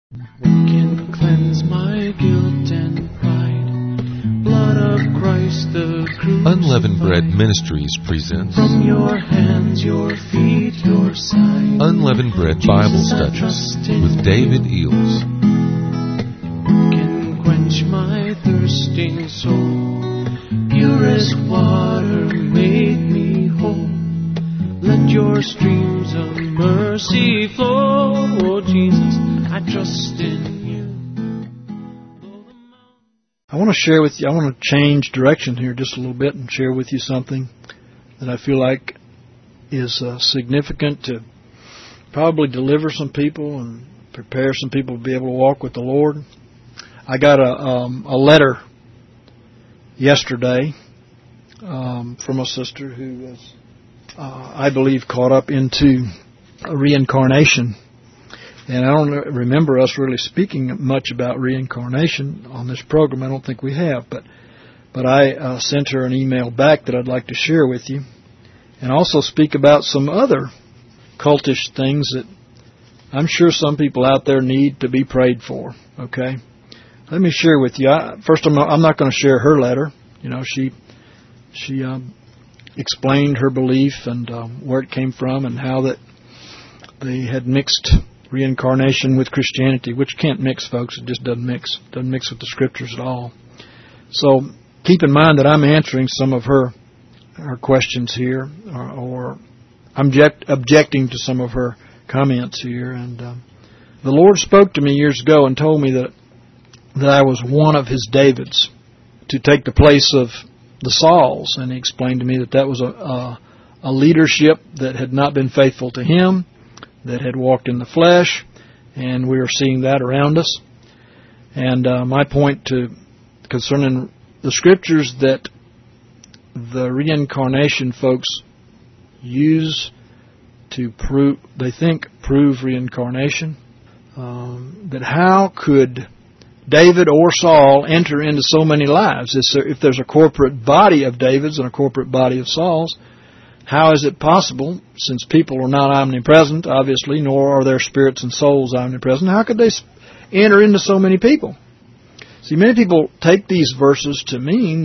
What can cleanse my guilt and pride? Blood of Christ the crucified. Unleavened Bread Ministries presents From your hands, your feet, your side. Unleavened Bread Bible Studies with David Eels. What can quench my thirsting soul? Purest water made me whole. Let your streams of mercy flow. Oh Jesus, I trust in you. I want to share with you, I want to change direction here just a little bit and share with you something that I feel like is significant to probably deliver some people and prepare some people to be able to walk with the Lord. I got a letter yesterday from a sister who was, I believe, caught up into reincarnation. And I don't remember us really speaking much about reincarnation on this program. I don't think we have. But I sent her an email back that I'd like to share with you. And also speak about some other cultish things that I'm sure some people out there need to be prayed for. Okay? Let me share with you. First, I'm not going to share her letter. You know, she explained her belief and where it came from and how that they had mixed reincarnation with Christianity, which can't mix, folks. It just doesn't mix. It doesn't mix with the Scriptures at all. So keep in mind that I'm answering some of her questions here, or I'm objecting to some of her comments here. And the Lord spoke to me years ago and told me that I was one of His Davids to take the place of the Sauls. And He explained to me that was a leadership that had not been faithful to Him, that had walked in the flesh, and we are seeing that around us. And my point concerning the Scriptures that the reincarnation folks use to prove reincarnation, that how could David or Saul enter into so many lives? If there's a corporate body of Davids and a corporate body of Sauls, how is it possible, since people are not omnipresent, obviously, nor are their spirits and souls omnipresent, how could they enter into so many people? See, many people take these verses to mean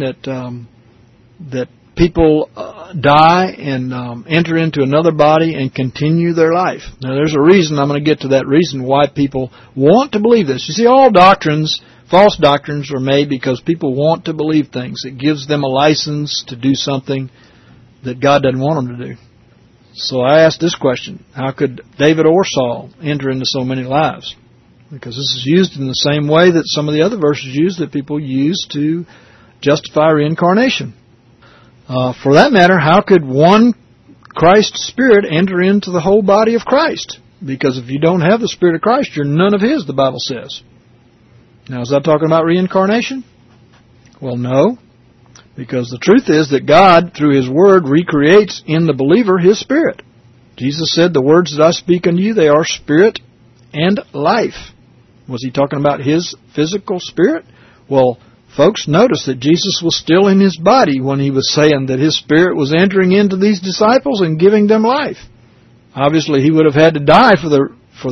that people die and enter into another body and continue their life. Now, there's a reason, I'm going to get to that reason why people want to believe this. You see, all doctrines, false doctrines, are made because people want to believe things. It gives them a license to do something that God doesn't want them to do. So I asked this question: how could David or Saul enter into so many lives? Because this is used in the same way that some of the other verses used that people use to justify reincarnation. For that matter, how could one Christ Spirit enter into the whole body of Christ? Because if you don't have the Spirit of Christ, you're none of His, the Bible says. Now, is that talking about reincarnation? Well, no. Because the truth is that God, through His Word, recreates in the believer His Spirit. Jesus said, the words that I speak unto you, they are spirit and life. Was He talking about His physical spirit? Well, folks, notice that Jesus was still in His body when He was saying that His Spirit was entering into these disciples and giving them life. Obviously, He would have had to die for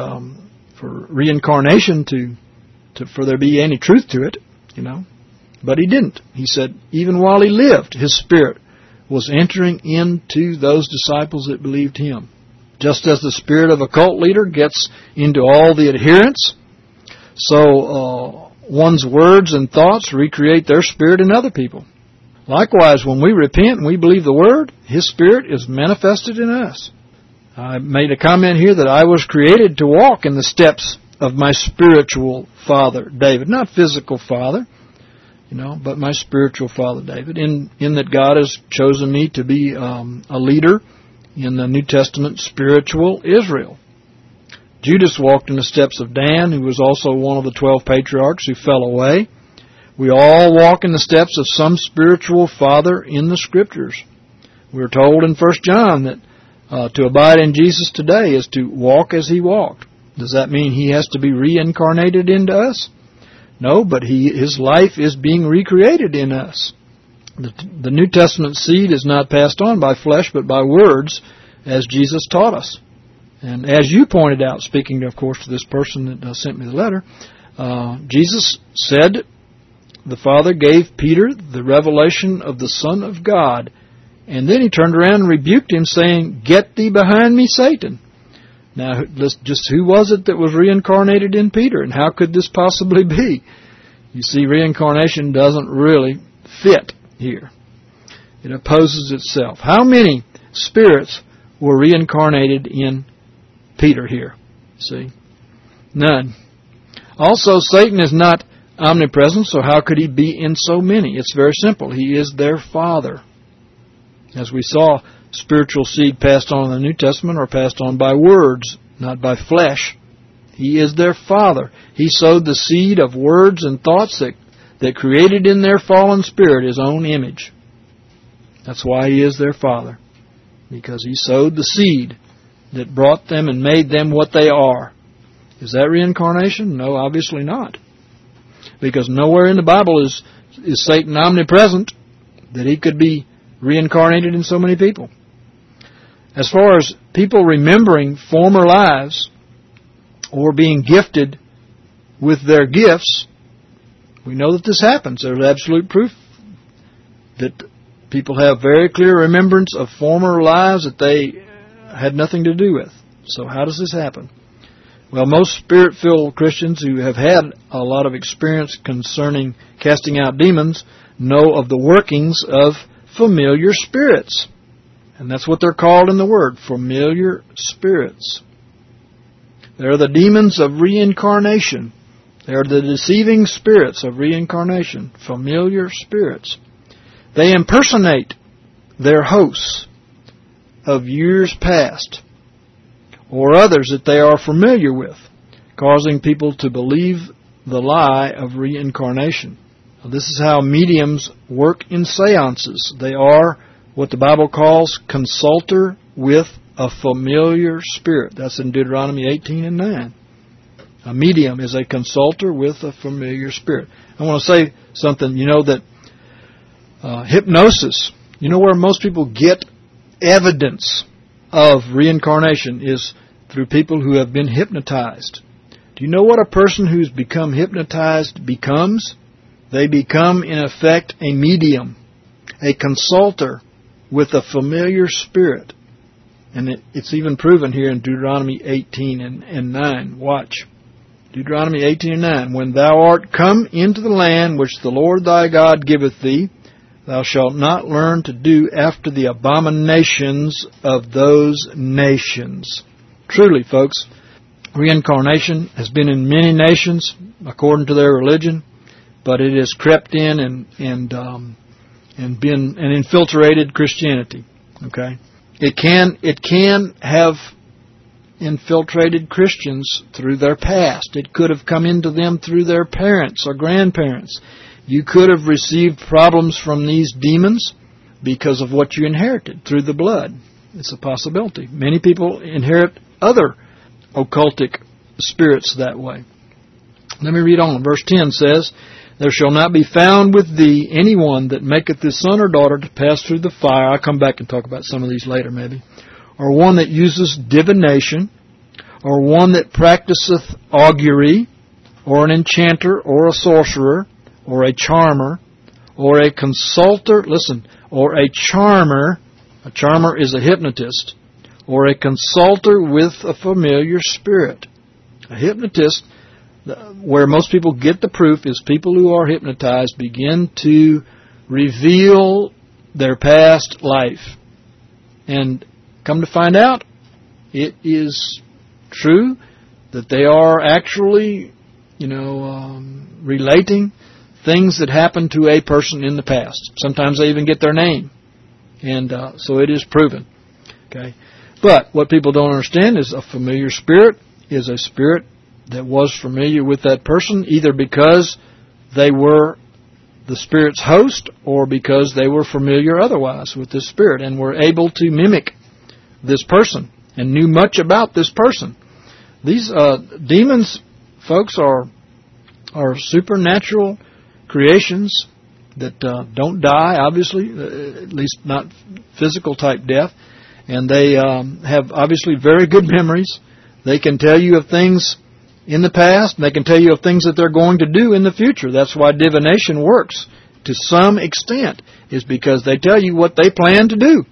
reincarnation for there be any truth to it, you know. But He didn't. He said, even while He lived, His Spirit was entering into those disciples that believed Him. Just as the spirit of a cult leader gets into all the adherents, so one's words and thoughts recreate their spirit in other people. Likewise, when we repent and we believe the Word, His Spirit is manifested in us. I made a comment here that I was created to walk in the steps of my spiritual father, David. Not physical father, you know, but my spiritual father, David, in that God has chosen me to be a leader in the New Testament spiritual Israel. Judas walked in the steps of Dan, who was also one of the 12 patriarchs who fell away. We all walk in the steps of some spiritual father in the Scriptures. We're told in 1 John that to abide in Jesus today is to walk as He walked. Does that mean He has to be reincarnated into us? No, but His life is being recreated in us. The New Testament seed is not passed on by flesh, but by words, as Jesus taught us. And as you pointed out, speaking, of course, to this person that sent me the letter, Jesus said the Father gave Peter the revelation of the Son of God. And then he turned around and rebuked him, saying, "Get thee behind me, Satan." Now, just who was it that was reincarnated in Peter, and how could this possibly be? You see, reincarnation doesn't really fit here. It opposes itself. How many spirits were reincarnated in Peter here? See? None. Also, Satan is not omnipresent, so how could he be in so many? It's very simple. He is their father. As we saw, spiritual seed passed on in the New Testament are passed on by words, not by flesh. He is their father. He sowed the seed of words and thoughts that created in their fallen spirit his own image. That's why he is their father, because he sowed the seed that brought them and made them what they are. Is that reincarnation? No, obviously not. Because nowhere in the Bible is Satan omnipresent that he could be reincarnated in so many people. As far as people remembering former lives or being gifted with their gifts, we know that this happens. There's absolute proof that people have very clear remembrance of former lives that they had nothing to do with. So how does this happen? Well, most Spirit-filled Christians who have had a lot of experience concerning casting out demons know of the workings of familiar spirits. And that's what they're called in the Word, familiar spirits. They're the demons of reincarnation. They're the deceiving spirits of reincarnation, familiar spirits. They impersonate their hosts of years past or others that they are familiar with, causing people to believe the lie of reincarnation. Now, this is how mediums work in seances. They are what the Bible calls consulter with a familiar spirit. That's in Deuteronomy 18 and 9. A medium is a consulter with a familiar spirit. I want to say something. You know that hypnosis, you know where most people get evidence of reincarnation is through people who have been hypnotized. Do you know what a person who's become hypnotized becomes? They become, in effect, a medium, a consulter with a familiar spirit. And it's even proven here in Deuteronomy 18 and 9. Watch. Deuteronomy 18 and 9. When thou art come into the land which the Lord thy God giveth thee, thou shalt not learn to do after the abominations of those nations. Truly, folks, reincarnation has been in many nations according to their religion, but it has crept in and been and infiltrated Christianity. Okay, it can have infiltrated Christians through their past. It could have come into them through their parents or grandparents. You could have received problems from these demons because of what you inherited through the blood. It's a possibility. Many people inherit other occultic spirits that way. Let me read on. Verse 10 says, There shall not be found with thee any one that maketh his son or daughter to pass through the fire. I'll come back and talk about some of these later maybe. Or one that uses divination, or one that practiseth augury, or an enchanter, or a sorcerer, or a charmer, or a consulter, listen, or a charmer is a hypnotist, or a consulter with a familiar spirit. A hypnotist, where most people get the proof, is people who are hypnotized begin to reveal their past life. And come to find out, it is true that they are actually, relating things that happened to a person in the past. Sometimes they even get their name. And so it is proven. Okay. But what people don't understand is a familiar spirit is a spirit that was familiar with that person, either because they were the spirit's host or because they were familiar otherwise with this spirit and were able to mimic this person and knew much about this person. These demons, folks, are supernatural creations that don't die, obviously, at least not physical type death, and they have obviously very good memories. They can tell you of things in the past, and they can tell you of things that they're going to do in the future. That's why divination works to some extent, is because they tell you what they plan to do.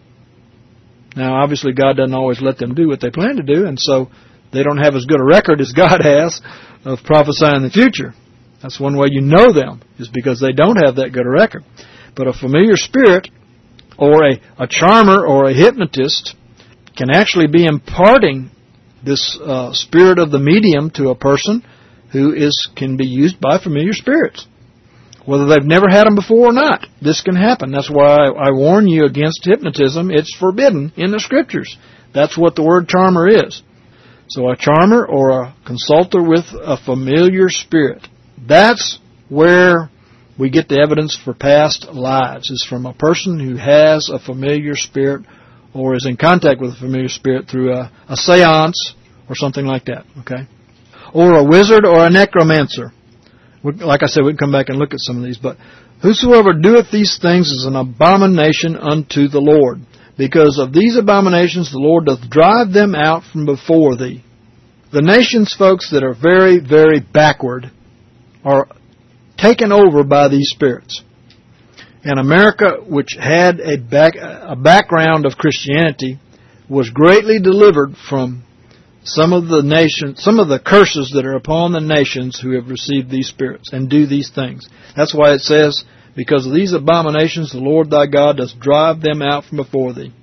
Now, obviously, God doesn't always let them do what they plan to do, and so they don't have as good a record as God has of prophesying the future. That's one way you know them, is because they don't have that good a record. But a familiar spirit, or a charmer or a hypnotist, can actually be imparting this spirit of the medium to a person who can be used by familiar spirits. Whether they've never had them before or not, this can happen. That's why I warn you against hypnotism. It's forbidden in the Scriptures. That's what the word charmer is. So a charmer or a consulter with a familiar spirit. That's where we get the evidence for past lives, is from a person who has a familiar spirit or is in contact with a familiar spirit through a seance or something like that, okay? Or a wizard or a necromancer. Like I said, we can come back and look at some of these. But whosoever doeth these things is an abomination unto the Lord. Because of these abominations the Lord doth drive them out from before thee. The nations, folks, that are very, very backward are taken over by these spirits. And America, which had a background of Christianity, was greatly delivered from some of the curses that are upon the nations who have received these spirits and do these things. That's why it says, because of these abominations the Lord thy God doth drive them out from before thee.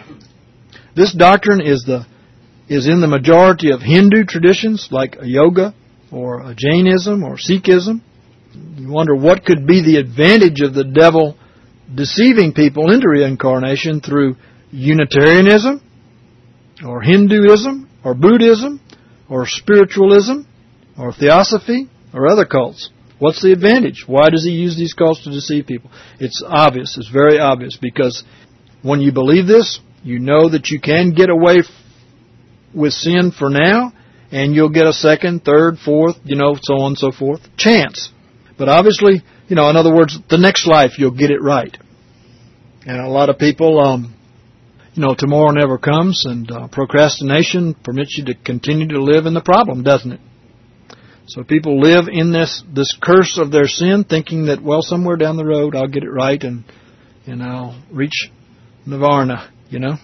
This doctrine is in the majority of Hindu traditions, like a yoga or a Jainism or Sikhism. You wonder what could be the advantage of the devil deceiving people into reincarnation through Unitarianism or Hinduism or Buddhism or spiritualism or theosophy or other cults. What's the advantage? Why does he use these cults to deceive people? It's obvious. It's very obvious, because when you believe this, you know that you can get away with sin for now, and you'll get a second, third, fourth, so on and so forth, chance. But obviously, in other words, the next life you'll get it right. And a lot of people, tomorrow never comes, and procrastination permits you to continue to live in the problem, doesn't it? So people live in this curse of their sin, thinking that, well, somewhere down the road I'll get it right and I'll reach nirvana,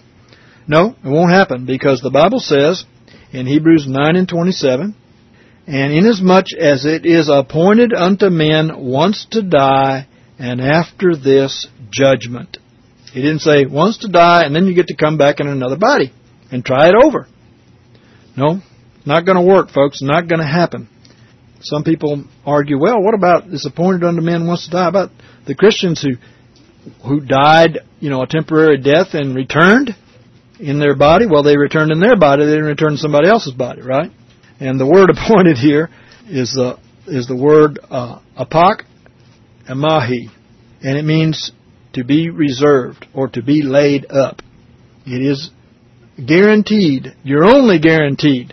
No, it won't happen, because the Bible says in Hebrews 9:27, and inasmuch as it is appointed unto men once to die, and after this judgment. He didn't say once to die and then you get to come back in another body and try it over. No, not going to work, folks. Not going to happen. Some people argue, well, what about this appointed unto men once to die? About the Christians who died, a temporary death and returned in their body? Well, they returned in their body. They didn't return in somebody else's body, right? And the word appointed here is the word apak amahi, and it means to be reserved or to be laid up. It is guaranteed. You're only guaranteed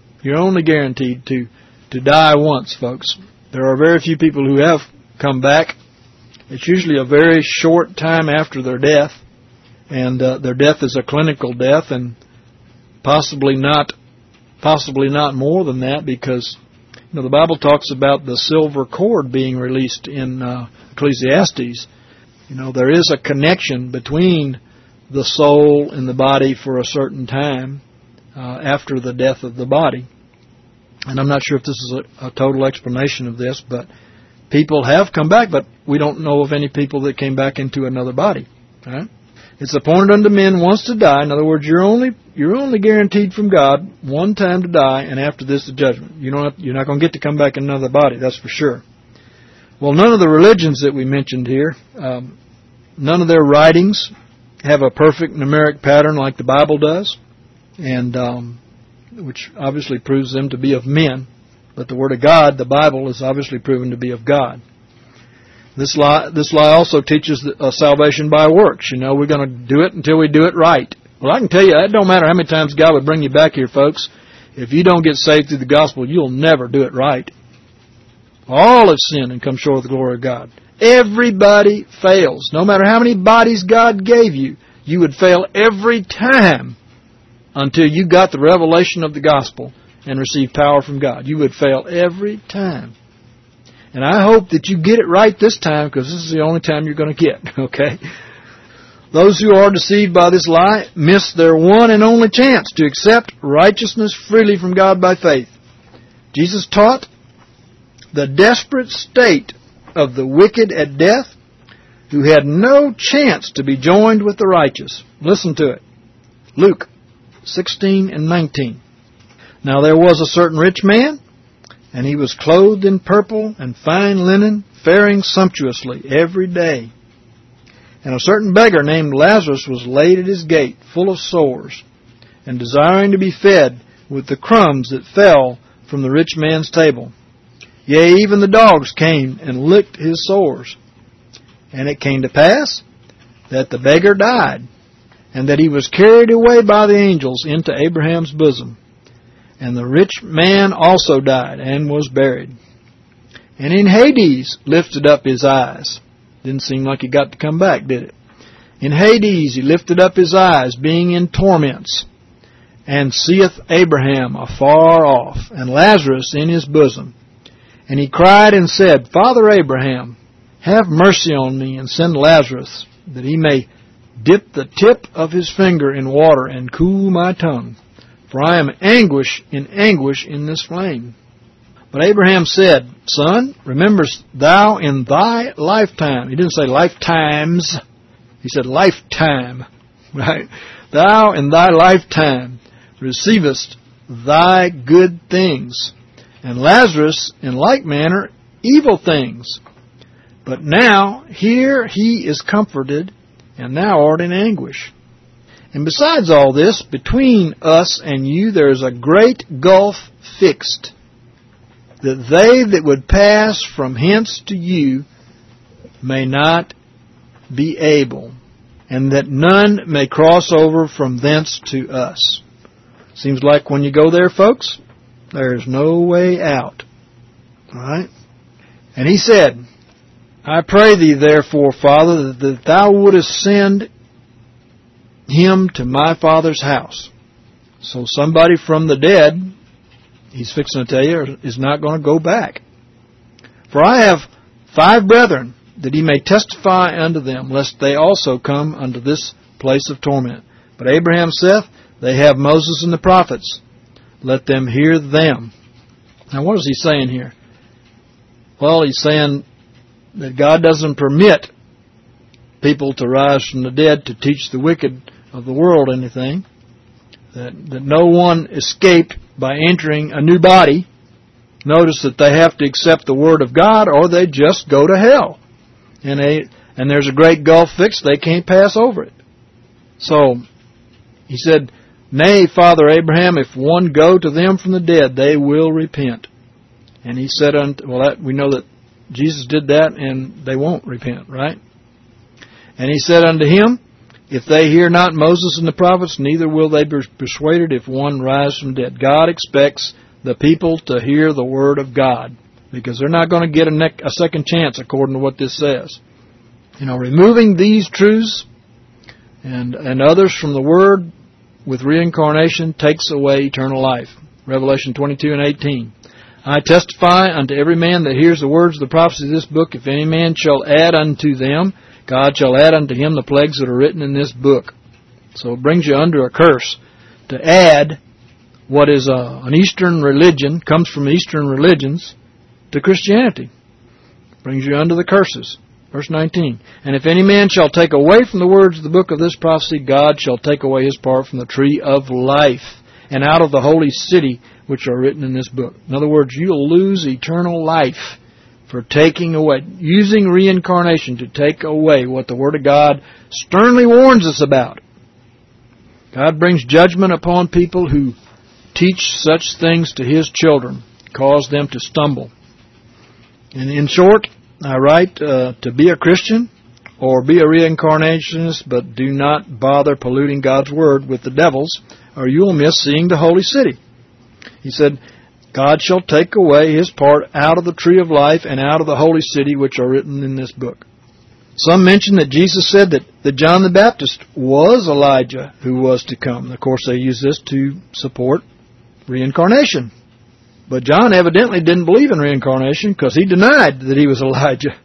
to die once, folks. There are very few people who have come back. It's usually a very short time after their death, and their death is a clinical death, and possibly not more than that, because the Bible talks about the silver cord being released in Ecclesiastes. There is a connection between the soul and the body for a certain time after the death of the body. And I'm not sure if this is a total explanation of this, but people have come back, but we don't know of any people that came back into another body. Right? It's appointed unto men once to die. In other words, you're only guaranteed from God one time to die, and after this, the judgment. You're not going to get to come back in another body. That's for sure. Well, none of the religions that we mentioned here, none of their writings have a perfect numeric pattern like the Bible does, and which obviously proves them to be of men. But the Word of God, the Bible, is obviously proven to be of God. This lie also teaches salvation by works. We're going to do it until we do it right. Well, I can tell you, it don't matter how many times God would bring you back here, folks. If you don't get saved through the gospel, you'll never do it right. All have sinned and come short of the glory of God. Everybody fails. No matter how many bodies God gave you, you would fail every time until you got the revelation of the gospel and received power from God. You would fail every time. And I hope that you get it right this time, because this is the only time you're going to get, okay? Those who are deceived by this lie miss their one and only chance to accept righteousness freely from God by faith. Jesus taught the desperate state of the wicked at death who had no chance to be joined with the righteous. Listen to it. Luke 16 and 19. Now there was a certain rich man, and he was clothed in purple and fine linen, faring sumptuously every day. And a certain beggar named Lazarus was laid at his gate, full of sores, and desiring to be fed with the crumbs that fell from the rich man's table. Yea, even the dogs came and licked his sores. And it came to pass that the beggar died, and that he was carried away by the angels into Abraham's bosom. And the rich man also died and was buried. And in Hades lifted up his eyes. Didn't seem like he got to come back, did it? In Hades he lifted up his eyes, being in torments, and seeth Abraham afar off, and Lazarus in his bosom. And he cried and said, Father Abraham, have mercy on me, and send Lazarus, that he may dip the tip of his finger in water and cool my tongue, for I am anguish in this flame. But Abraham said, Son, rememberest thou in thy lifetime. He didn't say lifetimes. He said lifetime. Right? Thou in thy lifetime receivest thy good things, and Lazarus in like manner evil things. But now here he is comforted, and thou art in anguish. And besides all this, between us and you there is a great gulf fixed, that they that would pass from hence to you may not be able, and that none may cross over from thence to us. Seems like when you go there, folks, there is no way out. All right? And he said, I pray thee therefore, Father, that thou wouldest send him to my father's house. So somebody from the dead, he's fixing to tell you, is not going to go back. For I have 5 brethren, that he may testify unto them, lest they also come unto this place of torment. But Abraham saith, they have Moses and the prophets. Let them hear them. Now what is he saying here? Well, he's saying that God doesn't permit people to rise from the dead to teach the wicked of the world anything. That no one escaped by entering a new body. Notice that they have to accept the Word of God, or they just go to hell. And there's a great gulf fixed. They can't pass over it. So, he said, Nay, Father Abraham, if one go to them from the dead, they will repent. And he said we know that Jesus did that, and they won't repent, right? And he said unto him, If they hear not Moses and the prophets, neither will they be persuaded if one rise from dead. God expects the people to hear the Word of God, because they're not going to get a second chance according to what this says. Removing these truths and others from the Word with reincarnation takes away eternal life. Revelation 22 and 18. I testify unto every man that hears the words of the prophecy of this book, if any man shall add unto them, God shall add unto him the plagues that are written in this book. So it brings you under a curse to add what is an Eastern religion, comes from Eastern religions, to Christianity. Brings you under the curses. Verse 19. And if any man shall take away from the words of the book of this prophecy, God shall take away his part from the tree of life, and out of the holy city which are written in this book. In other words, you'll lose eternal life for taking away, using reincarnation to take away what the Word of God sternly warns us about. God brings judgment upon people who teach such things to His children, cause them to stumble. And in short, I write to be a Christian or be a reincarnationist, but do not bother polluting God's Word with the devils, or you'll miss seeing the holy city. He said, God shall take away his part out of the tree of life and out of the holy city which are written in this book. Some mention that Jesus said that John the Baptist was Elijah who was to come. Of course, they use this to support reincarnation. But John evidently didn't believe in reincarnation because he denied that he was Elijah.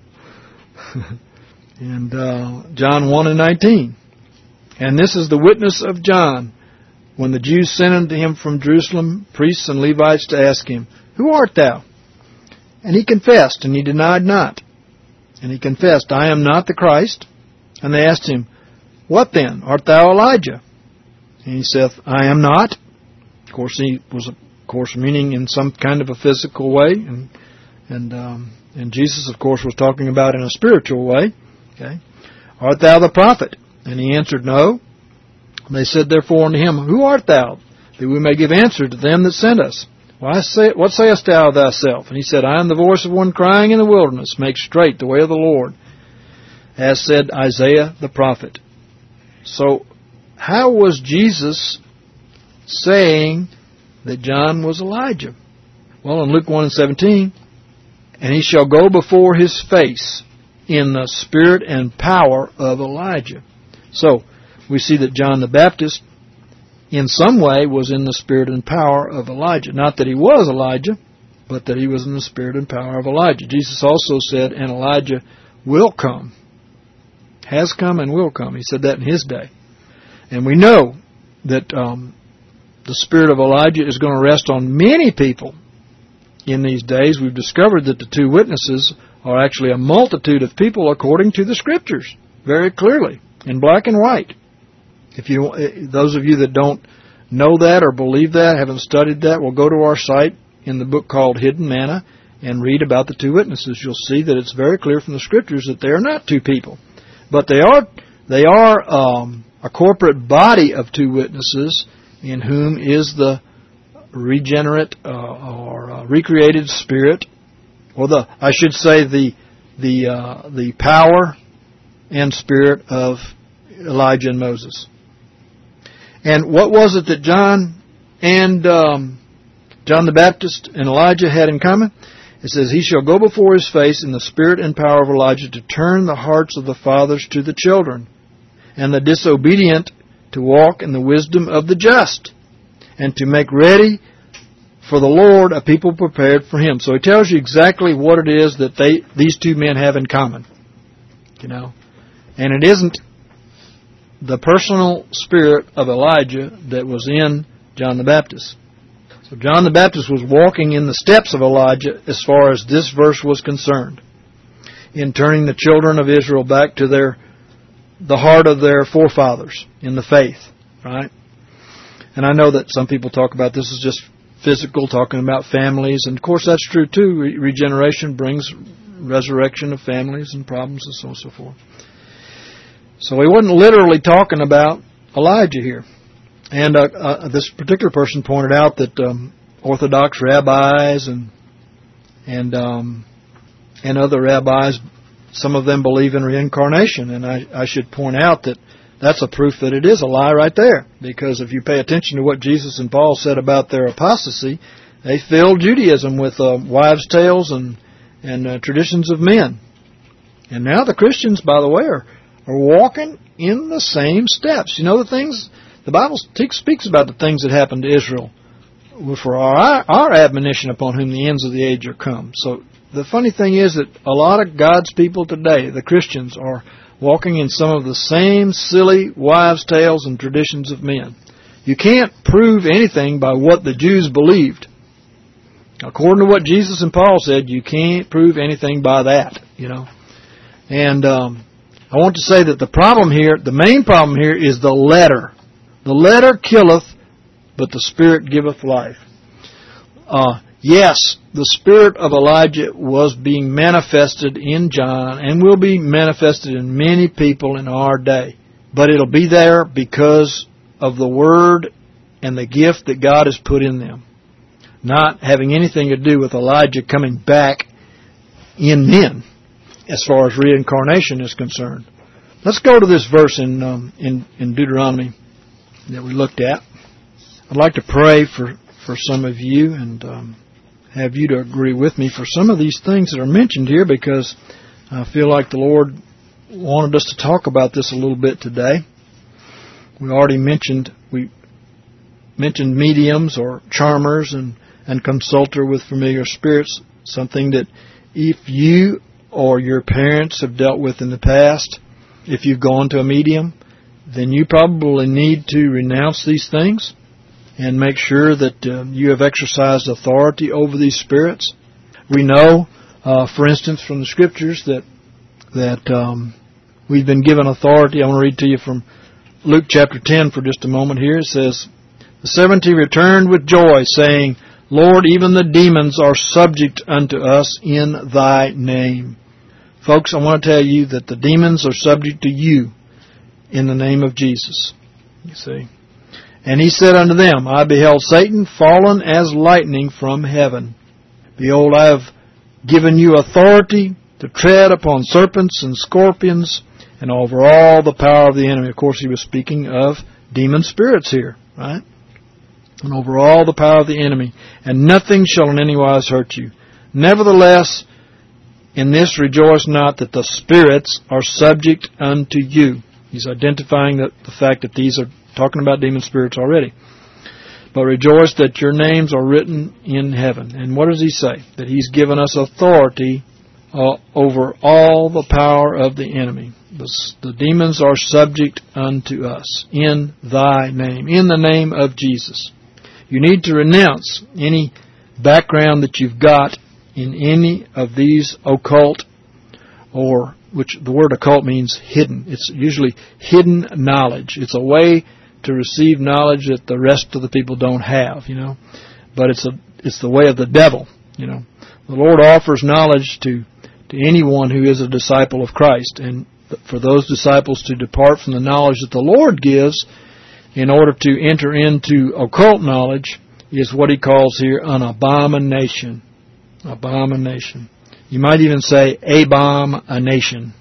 And John 1:19. And this is the witness of John, when the Jews sent unto him from Jerusalem priests and Levites to ask him, Who art thou? And he confessed, and he denied not. And he confessed, I am not the Christ. And they asked him, What then? Art thou Elijah? And he saith, I am not. Of course, he was, meaning in some kind of a physical way. And Jesus, of course, was talking about in a spiritual way. Okay. Art thou the prophet? And he answered, No. And they said therefore unto him, Who art thou? That we may give answer to them that sent us. What sayest thou of thyself? And he said, I am the voice of one crying in the wilderness, Make straight the way of the Lord, as said Isaiah the prophet. So, how was Jesus saying that John was Elijah? Well, in Luke 1:17, and he shall go before his face in the spirit and power of Elijah. So, we see that John the Baptist, in some way, was in the spirit and power of Elijah. Not that he was Elijah, but that he was in the spirit and power of Elijah. Jesus also said, and Elijah will come. Has come and will come. He said that in his day. And we know that the spirit of Elijah is going to rest on many people in these days. We've discovered that the two witnesses are actually a multitude of people according to the Scriptures, very clearly, in black and white. Those of you that don't know that or believe that, haven't studied that, will go to our site in the book called Hidden Manna and read about the two witnesses. You'll see that it's very clear from the Scriptures that they are not two people, but they are a corporate body of two witnesses, in whom is the regenerate or recreated spirit, or the power and spirit of Elijah and Moses. And what was it that John the Baptist and Elijah had in common? It says, He shall go before his face in the spirit and power of Elijah to turn the hearts of the fathers to the children, and the disobedient to walk in the wisdom of the just, and to make ready for the Lord a people prepared for Him. So he tells you exactly what it is that these two men have in common. And it isn't the personal spirit of Elijah that was in John the Baptist. So John the Baptist was walking in the steps of Elijah as far as this verse was concerned, in turning the children of Israel back to the heart of their forefathers in the faith, right? And I know that some people talk about this as just physical, talking about families, and of course that's true too. Regeneration brings resurrection of families and problems and so on and so forth. So he wasn't literally talking about Elijah here. And this particular person pointed out that Orthodox rabbis and other rabbis, some of them believe in reincarnation. And I should point out that that's a proof that it is a lie right there. Because if you pay attention to what Jesus and Paul said about their apostasy, they filled Judaism with wives' tales and traditions of men. And now the Christians, by the way, are walking in the same steps. The things, the Bible speaks about the things that happened to Israel for our admonition upon whom the ends of the age are come. So the funny thing is that a lot of God's people today, the Christians, are walking in some of the same silly wives' tales and traditions of men. You can't prove anything by what the Jews believed. According to what Jesus and Paul said, you can't prove anything by that, And I want to say that the main problem here is the letter. The letter killeth, but the Spirit giveth life. Yes, the spirit of Elijah was being manifested in John and will be manifested in many people in our day. But it'll be there because of the Word and the gift that God has put in them, not having anything to do with Elijah coming back in men as far as reincarnation is concerned. Let's go to this verse in Deuteronomy that we looked at. I'd like to pray for some of you and have you to agree with me for some of these things that are mentioned here, because I feel like the Lord wanted us to talk about this a little bit today. We mentioned mediums or charmers and consulter with familiar spirits, something that if you or your parents have dealt with in the past, if you've gone to a medium, then you probably need to renounce these things and make sure that you have exercised authority over these spirits. We know, for instance, from the Scriptures that we've been given authority. I want to read to you from Luke chapter 10 for just a moment here. It says, "The 70 returned with joy, saying, Lord, even the demons are subject unto us in thy name." Folks, I want to tell you that the demons are subject to you in the name of Jesus. You see. "And he said unto them, I beheld Satan fallen as lightning from heaven. Behold, I have given you authority to tread upon serpents and scorpions and over all the power of the enemy." Of course, he was speaking of demon spirits here, right? "And over all the power of the enemy, and nothing shall in any wise hurt you. Nevertheless, in this rejoice not that the spirits are subject unto you." He's identifying the fact that these are talking about demon spirits already. "But rejoice that your names are written in heaven." And what does he say? That he's given us authority over all the power of the enemy. The demons are subject unto us in thy name, in the name of Jesus. You need to renounce any background that you've got in any of these occult, or which the word occult means hidden. It's usually hidden knowledge. It's a way to receive knowledge that the rest of the people don't have, But it's the way of the devil, The Lord offers knowledge to anyone who is a disciple of Christ, and for those disciples to depart from the knowledge that the Lord gives in order to enter into occult knowledge is what he calls here an abomination. Abomination. You might even say abomination.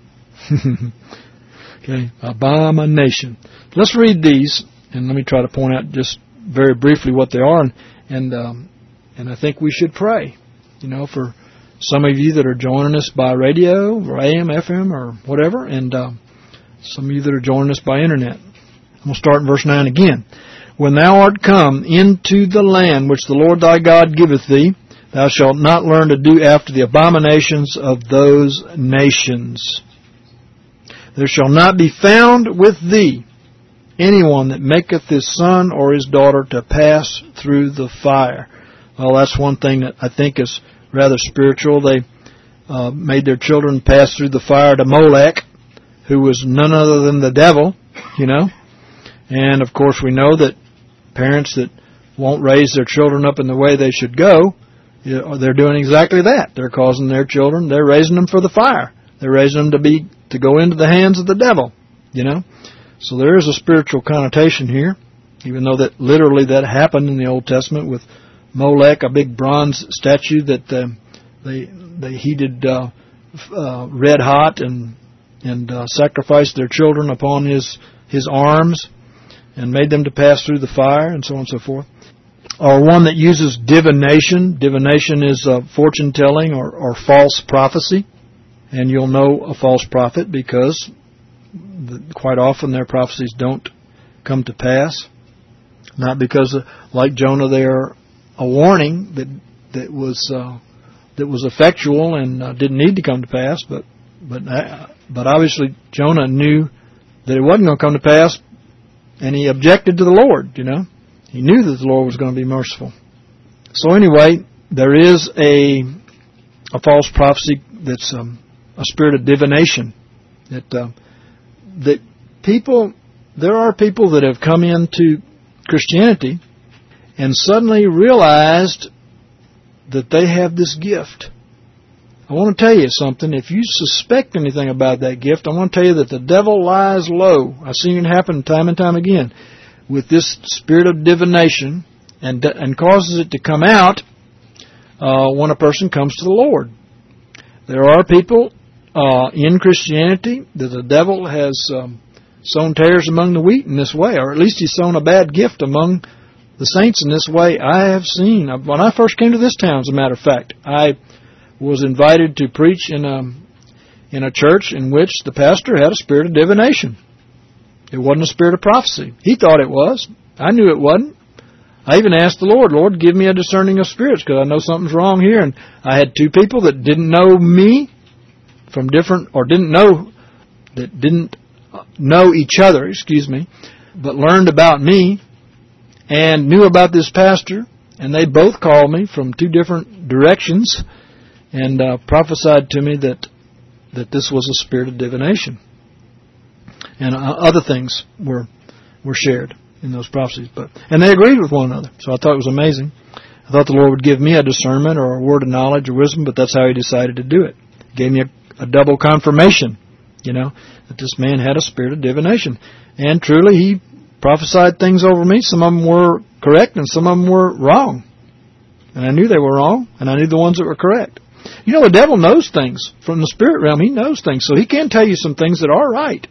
Okay, abomination. Let's read these, and let me try to point out just very briefly what they are, and I think we should pray, for some of you that are joining us by radio, or AM, FM, or whatever, and some of you that are joining us by internet. I'm going to start in verse 9 again. "When thou art come into the land which the Lord thy God giveth thee, thou shalt not learn to do after the abominations of those nations. There shall not be found with thee anyone that maketh his son or his daughter to pass through the fire." Well, that's one thing that I think is rather spiritual. They made their children pass through the fire to Molech, who was none other than the devil, And, of course, we know that parents that won't raise their children up in the way they should go, they're doing exactly that. They're causing their children, they're raising them for the fire. They're raising them to go into the hands of the devil, So there is a spiritual connotation here, even though that literally that happened in the Old Testament with Molech, a big bronze statue that they heated red hot and sacrificed their children upon his arms and made them to pass through the fire, and so on and so forth. Or one that uses divination. Divination is fortune-telling or false prophecy. And you'll know a false prophet because quite often their prophecies don't come to pass. Not because, like Jonah, they are a warning that was effectual and didn't need to come to pass, but obviously Jonah knew that it wasn't going to come to pass, and he objected to the Lord. He knew that the Lord was going to be merciful. So anyway, there is a false prophecy that's a spirit of divination. That people, there are people that have come into Christianity and suddenly realized that they have this gift. I want to tell you something. If you suspect anything about that gift, I want to tell you that the devil lies low. I've seen it happen time and time again with this spirit of divination, and causes it to come out when a person comes to the Lord. There are people in Christianity that the devil has sown tares among the wheat in this way, or at least he's sown a bad gift among the saints in this way. I have seen, when I first came to this town, as a matter of fact, I was invited to preach in in a church in which the pastor had a spirit of divination. It wasn't a spirit of prophecy. He thought it was. I knew it wasn't. I even asked the Lord, Lord, give me a discerning of spirits, because I know something's wrong here. And I had two people that didn't know me from different, or didn't know each other, but learned about me and knew about this pastor. And they both called me from two different directions and prophesied to me that this was a spirit of divination. And other things were shared in those prophecies. And they agreed with one another. So I thought it was amazing. I thought the Lord would give me a discernment or a word of knowledge or wisdom, but that's how He decided to do it. He gave me a double confirmation, that this man had a spirit of divination. And truly, he prophesied things over me. Some of them were correct and some of them were wrong. And I knew they were wrong, and I knew the ones that were correct. The devil knows things from the spirit realm. He knows things, so he can tell you some things that are right.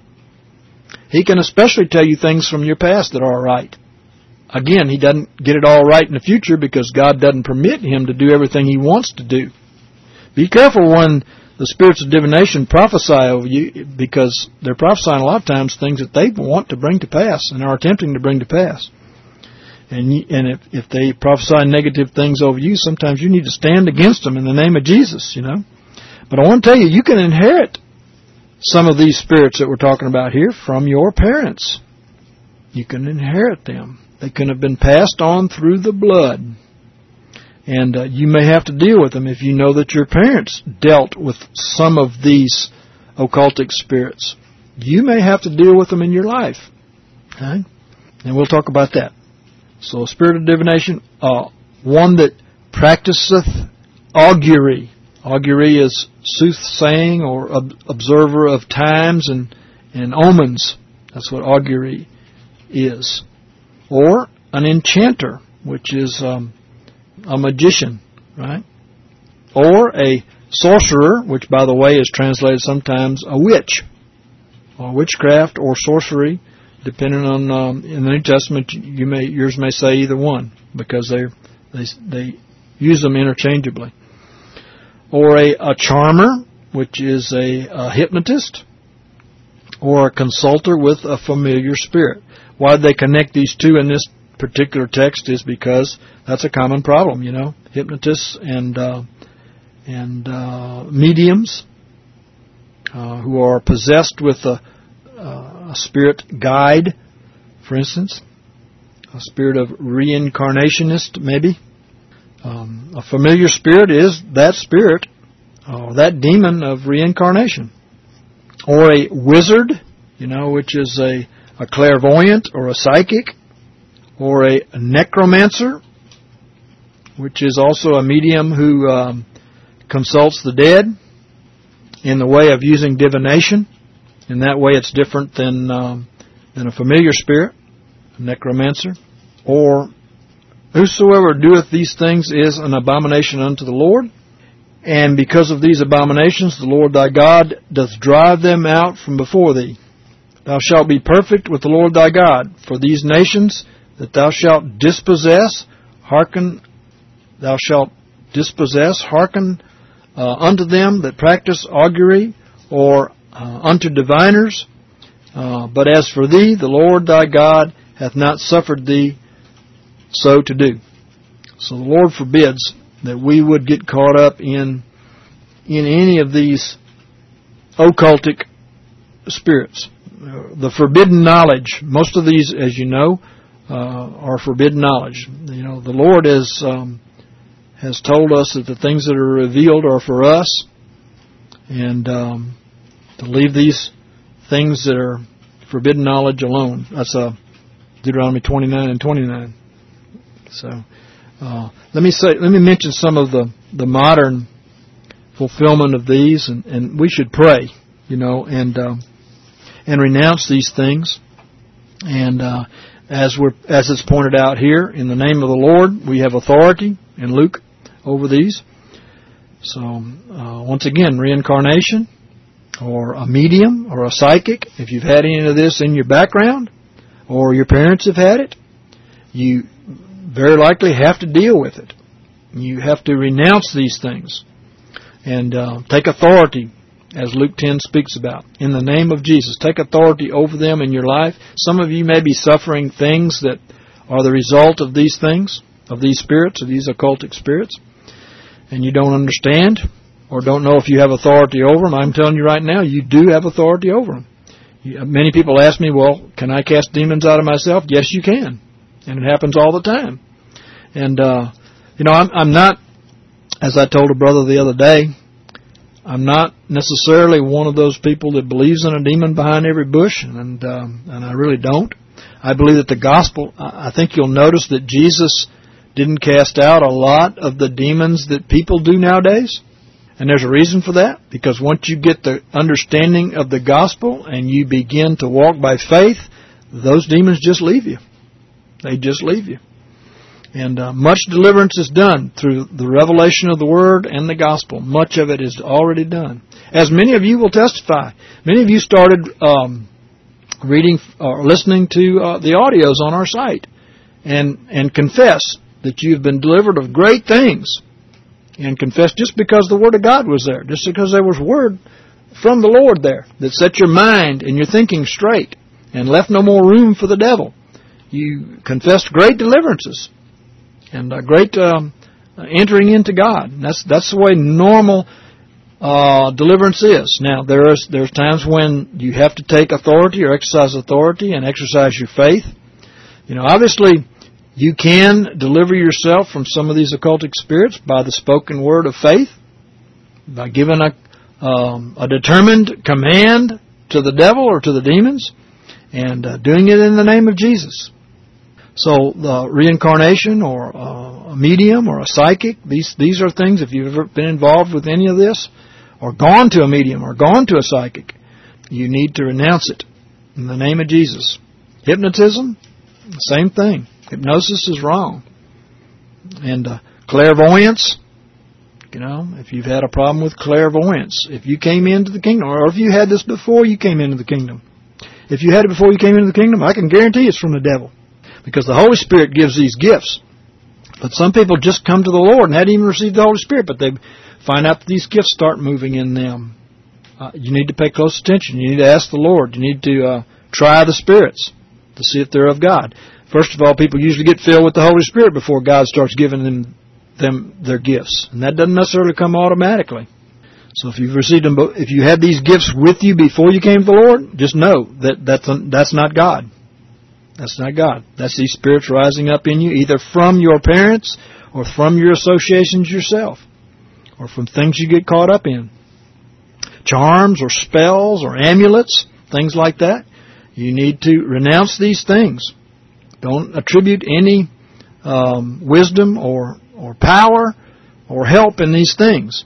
He can especially tell you things from your past that are right. Again, he doesn't get it all right in the future because God doesn't permit him to do everything he wants to do. Be careful when the spirits of divination prophesy over you, because they're prophesying a lot of times things that they want to bring to pass and are attempting to bring to pass. And if they prophesy negative things over you, sometimes you need to stand against them in the name of Jesus, But I want to tell you, you can inherit some of these spirits that we're talking about here from your parents. You can inherit them. They can have been passed on through the blood. And you may have to deal with them if you know that your parents dealt with some of these occultic spirits. You may have to deal with them in your life. Okay? And we'll talk about that. So, spirit of divination, one that practiceth augury. Augury is soothsaying or observer of times and omens. That's what augury is. Or an enchanter, which is a magician, right? Or a sorcerer, which, by the way, is translated sometimes a witch, or witchcraft or sorcery, depending on in the New Testament, yours may say either one, because they use them interchangeably. Or a charmer, which is a hypnotist, or a consulter with a familiar spirit. Why did they connect these two in this particular text is because that's a common problem, hypnotists and mediums who are possessed with a spirit guide, for instance, a spirit of reincarnationist, maybe. A familiar spirit is that spirit, that demon of reincarnation. Or a wizard, which is a clairvoyant or a psychic. Or a necromancer, which is also a medium who consults the dead in the way of using divination. In that way, it's different than a familiar spirit, a necromancer. Or whosoever doeth these things is an abomination unto the Lord. And because of these abominations, the Lord thy God doth drive them out from before thee. Thou shalt be perfect with the Lord thy God. For these nations that thou shalt dispossess, hearken unto them that practice augury, or unto diviners. But as for thee, the Lord thy God hath not suffered thee so to do. So the Lord forbids that we would get caught up in any of these occultic spirits. The forbidden knowledge, most of these, as you know, are forbidden knowledge. The Lord has told us that the things that are revealed are for us, and to leave these things that are forbidden knowledge alone. That's Deuteronomy 29 and 29. So let me mention some of the modern fulfillment of these, and we should pray, and renounce these things. And as it's pointed out here, in the name of the Lord, we have authority in Luke over these. So once again, reincarnation, or a medium, or a psychic. If you've had any of this in your background, or your parents have had it, you very likely have to deal with it. You have to renounce these things and take authority as Luke 10 speaks about. In the name of Jesus, take authority over them in your life. Some of you may be suffering things that are the result of these things, of these spirits, of these occultic spirits, and you don't understand or don't know if you have authority over them. I'm telling you right now, you do have authority over them. Many people ask me, well, can I cast demons out of myself? Yes, you can. And it happens all the time. And, I'm not, as I told a brother the other day, I'm not necessarily one of those people that believes in a demon behind every bush, and I really don't. I believe that the gospel, I think you'll notice that Jesus didn't cast out a lot of the demons that people do nowadays. And there's a reason for that, because once you get the understanding of the gospel and you begin to walk by faith, those demons just leave you. They just leave you. And much deliverance is done through the revelation of the Word and the gospel. Much of it is already done. As many of you will testify, many of you started reading or listening to the audios on our site and confess that you've been delivered of great things. And confess just because the Word of God was there, just because there was Word from the Lord there that set your mind and your thinking straight and left no more room for the devil. You confessed great deliverances and great entering into God. That's the way normal deliverance is. Now, there's times when you have to take authority or exercise authority and exercise your faith. Obviously, you can deliver yourself from some of these occultic spirits by the spoken word of faith, by giving a determined command to the devil or to the demons, and doing it in the name of Jesus. So the reincarnation or a medium or a psychic, these are things, if you've ever been involved with any of this, or gone to a medium or gone to a psychic, you need to renounce it in the name of Jesus. Hypnotism, same thing. Hypnosis is wrong. And clairvoyance, if you've had a problem with clairvoyance, if you came into the kingdom, or if you had this before you came into the kingdom, if you had it before you came into the kingdom, I can guarantee it's from the devil. Because the Holy Spirit gives these gifts. But some people just come to the Lord and hadn't even received the Holy Spirit, but they find out that these gifts start moving in them. You need to pay close attention. You need to ask the Lord. You need to try the spirits to see if they're of God. First of all, people usually get filled with the Holy Spirit before God starts giving them their gifts. And that doesn't necessarily come automatically. So if you've received them, if you had these gifts with you before you came to the Lord, just know that that's not God. That's not God. That's these spirits rising up in you, either from your parents or from your associations yourself, or from things you get caught up in. Charms or spells or amulets, things like that. You need to renounce these things. Don't attribute any wisdom or power or help in these things.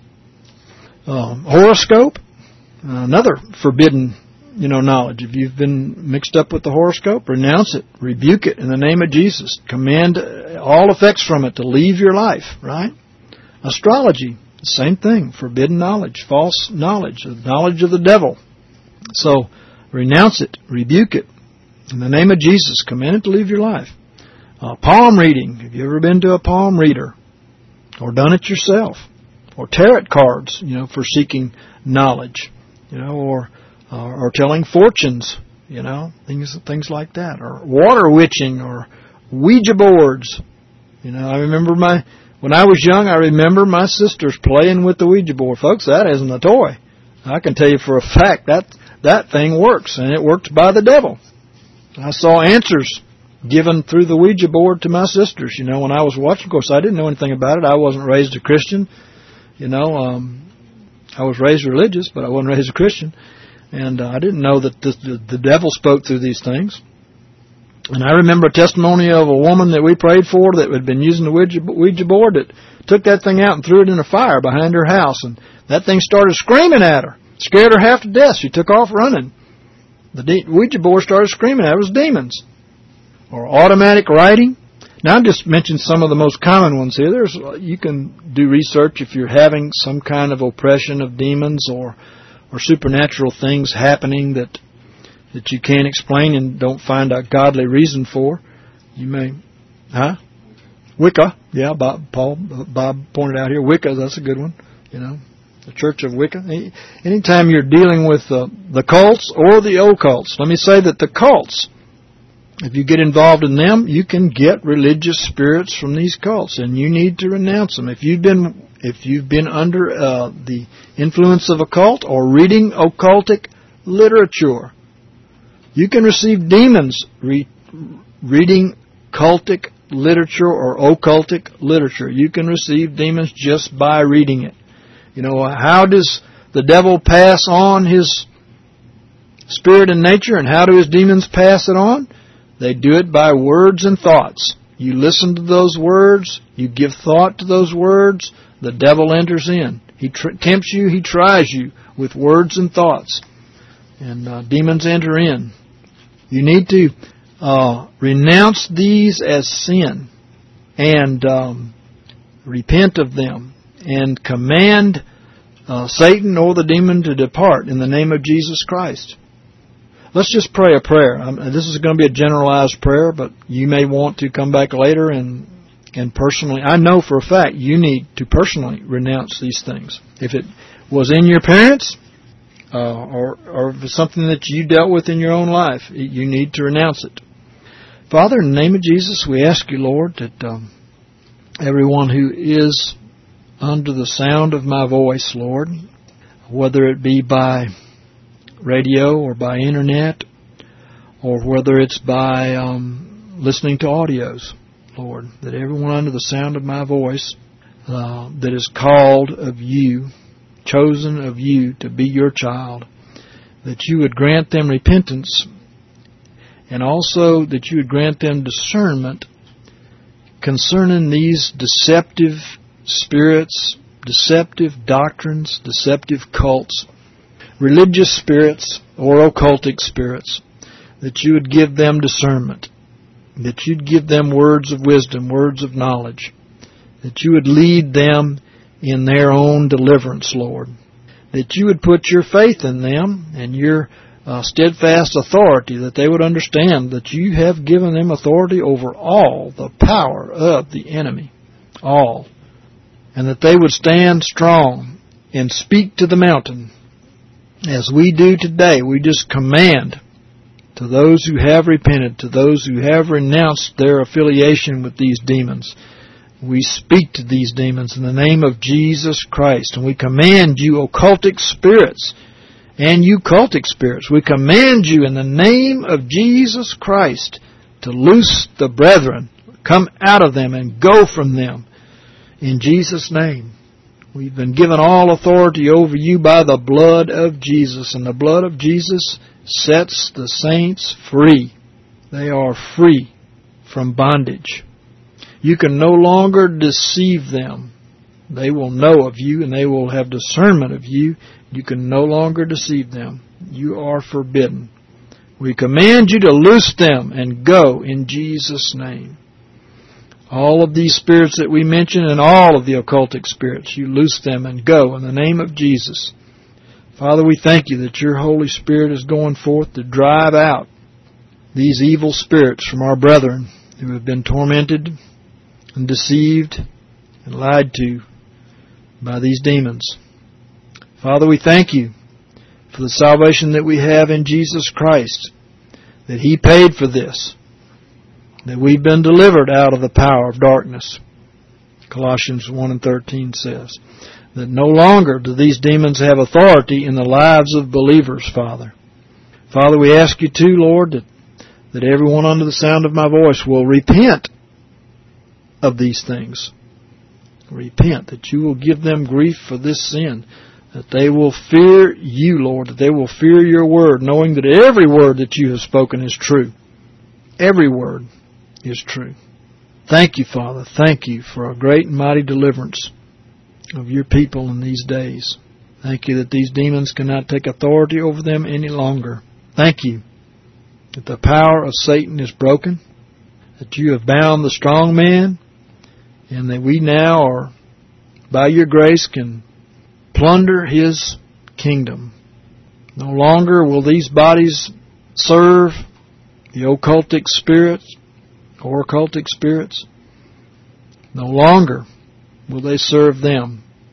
Horoscope, another forbidden, knowledge. If you've been mixed up with the horoscope, renounce it, rebuke it in the name of Jesus. Command all effects from it to leave your life, right? Astrology, the same thing, forbidden knowledge, false knowledge, the knowledge of the devil. So, renounce it, rebuke it. In the name of Jesus, command it to leave your life. Palm reading. Have you ever been to a palm reader? Or done it yourself? Or tarot cards, for seeking knowledge. Or telling fortunes, things like that. Or water witching, or Ouija boards. I remember when I was young, I remember my sisters playing with the Ouija board. Folks, that isn't a toy. I can tell you for a fact that thing works, and it works by the devil. I saw answers given through the Ouija board to my sisters, when I was watching. Of course, I didn't know anything about it. I wasn't raised a Christian. I was raised religious, but I wasn't raised a Christian. And I didn't know that the devil spoke through these things. And I remember a testimony of a woman that we prayed for that had been using the Ouija board that took that thing out and threw it in a fire behind her house. And that thing started screaming at her. Scared her half to death. She took off running. The Ouija board started screaming at her. It was demons. Or automatic writing. Now, I just mentioned some of the most common ones here. You can do research if you're having some kind of oppression of demons or supernatural things happening that you can't explain and don't find a godly reason for. You may, Wicca. Yeah, Bob pointed out here. Wicca, that's a good one. The Church of Wicca. Anytime you're dealing with the cults or the occults, let me say that the cults, if you get involved in them, you can get religious spirits from these cults, and you need to renounce them. If you've been under the influence of a cult or reading occultic literature, you can receive demons reading cultic literature or occultic literature. You can receive demons just by reading it. You know, how does the devil pass on his spirit and nature, and how do his demons pass it on? They do it by words and thoughts. You listen to those words, you give thought to those words, the devil enters in. He tempts you, he tries you with words and thoughts, and demons enter in. You need to renounce these as sin and repent of them and command Satan or the demon to depart in the name of Jesus Christ. Let's just pray a prayer. This is going to be a generalized prayer, but you may want to come back later and personally, I know for a fact you need to personally renounce these things. If it was in your parents, or if it's something that you dealt with in your own life, you need to renounce it. Father, in the name of Jesus, we ask you, Lord, that everyone who is under the sound of my voice, Lord, whether it be by radio or by internet, or whether it's by listening to audios, Lord, that everyone under the sound of my voice that is called of you, chosen of you to be your child, that you would grant them repentance, and also that you would grant them discernment concerning these deceptive spirits, deceptive doctrines, deceptive cults, religious spirits or occultic spirits, that you would give them discernment, that you'd give them words of wisdom, words of knowledge, that you would lead them in their own deliverance, Lord, that you would put your faith in them and your steadfast authority, that they would understand that you have given them authority over all the power of the enemy, all, and that they would stand strong and speak to the mountain. As we do today, we just command to those who have repented, to those who have renounced their affiliation with these demons, we speak to these demons in the name of Jesus Christ, and we command you, occultic spirits, and you cultic spirits, we command you in the name of Jesus Christ to loose the brethren, come out of them and go from them in Jesus' name. We've been given all authority over you by the blood of Jesus, and the blood of Jesus sets the saints free. They are free from bondage. You can no longer deceive them. They will know of you, and they will have discernment of you. You can no longer deceive them. You are forbidden. We command you to loose them and go in Jesus' name. All of these spirits that we mentioned and all of the occultic spirits, you loose them and go in the name of Jesus. Father, we thank you that your Holy Spirit is going forth to drive out these evil spirits from our brethren who have been tormented and deceived and lied to by these demons. Father, we thank you for the salvation that we have in Jesus Christ, that He paid for this, that we've been delivered out of the power of darkness. Colossians 1:13 says that no longer do these demons have authority in the lives of believers, Father. Father, we ask you too, Lord, that everyone under the sound of my voice will repent of these things. Repent, that you will give them grief for this sin, that they will fear you, Lord, that they will fear your word, knowing that every word that you have spoken is true. Every word is true. Thank you, Father. Thank you for a great and mighty deliverance of your people in these days. Thank you that these demons cannot take authority over them any longer. Thank you that the power of Satan is broken, that you have bound the strong man, and that we now are, by your grace, can plunder his kingdom. No longer will these bodies serve the occultic spirits or occultic spirits. No longer will they serve them.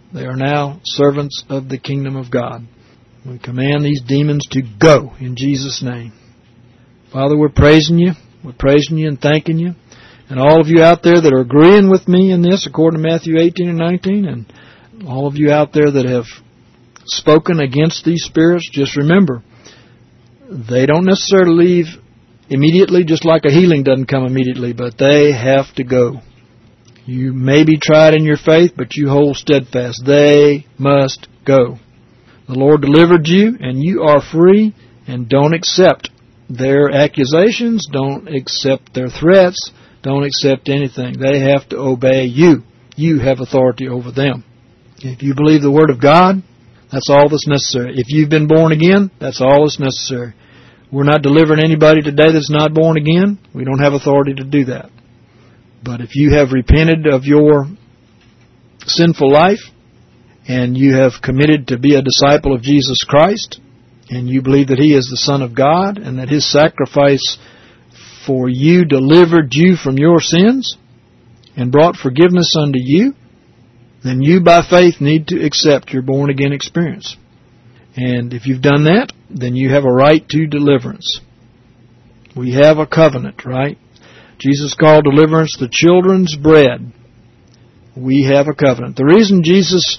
They are now servants of the kingdom of God. We command these demons to go in Jesus' name. Father, we're praising you. We're praising you and thanking you. And all of you out there that are agreeing with me in this, according to Matthew 18 and 19, and all of you out there that have spoken against these spirits, just remember, they don't necessarily leave immediately, just like a healing doesn't come immediately, but they have to go. You may be tried in your faith, but you hold steadfast. They must go. The Lord delivered you, and you are free, and don't accept their accusations, don't accept their threats, don't accept anything. They have to obey you. You have authority over them. If you believe the Word of God, that's all that's necessary. If you've been born again, that's all that's necessary. We're not delivering anybody today that's not born again. We don't have authority to do that. But if you have repented of your sinful life and you have committed to be a disciple of Jesus Christ and you believe that He is the Son of God and that His sacrifice for you delivered you from your sins and brought forgiveness unto you, then you by faith need to accept your born again experience. And if you've done that, then you have a right to deliverance. We have a covenant, right? Jesus called deliverance the children's bread. We have a covenant. The reason Jesus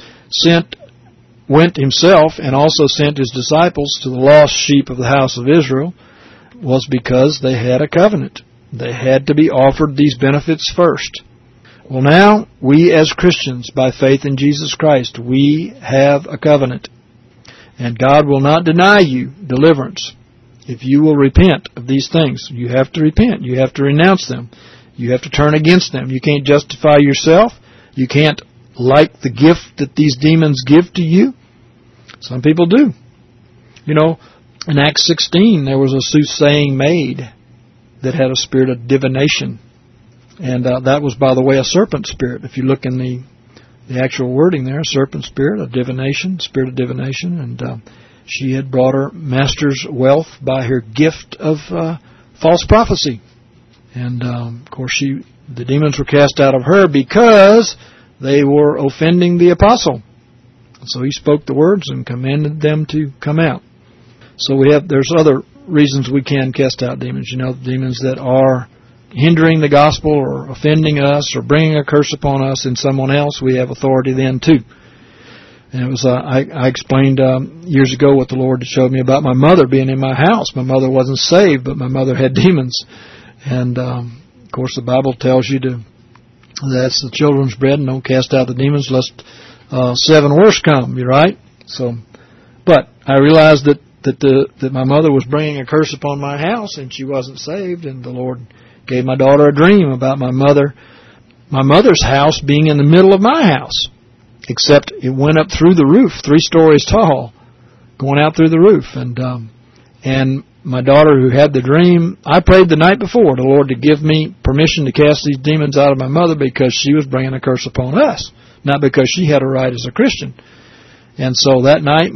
went Himself and also sent His disciples to the lost sheep of the house of Israel was because they had a covenant. They had to be offered these benefits first. Well, now, we as Christians, by faith in Jesus Christ, we have a covenant. And God will not deny you deliverance. If you will repent of these things, you have to repent. You have to renounce them. You have to turn against them. You can't justify yourself. You can't like the gift that these demons give to you. Some people do. You know, in Acts 16, there was a soothsaying maid that had a spirit of divination. And that was, by the way, a serpent spirit. If you look in the actual wording there, serpent spirit, a divination, spirit of divination. And she had brought her master's wealth by her gift of false prophecy. And, of course, the demons were cast out of her because they were offending the apostle. So he spoke the words and commanded them to come out. So there's other reasons we can cast out demons. You know, demons that are hindering the gospel or offending us or bringing a curse upon us and someone else, we have authority then too. And it was I explained years ago what the Lord showed me about my mother being in my house. My mother wasn't saved, but my mother had demons. And, of course, the Bible tells you that's the children's bread and don't cast out the demons lest 7 worse come, you're right? So, but I realized that my mother was bringing a curse upon my house and she wasn't saved, and the Lord gave my daughter a dream about my mother's house being in the middle of my house, except it went up through the roof, 3 stories tall, going out through the roof. And my daughter who had the dream, I prayed the night before the Lord to give me permission to cast these demons out of my mother because she was bringing a curse upon us, not because she had a right as a Christian. And so that night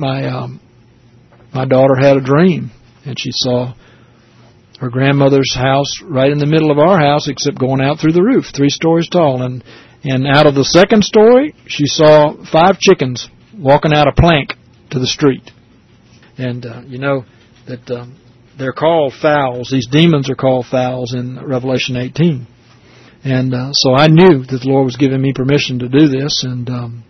my daughter had a dream, and she saw her grandmother's house right in the middle of our house, except going out through the roof, 3 stories tall. And out of the 2nd story, she saw 5 chickens walking out a plank to the street. And you know that they're called fowls. These demons are called fowls in Revelation 18. And so I knew that the Lord was giving me permission to do this. And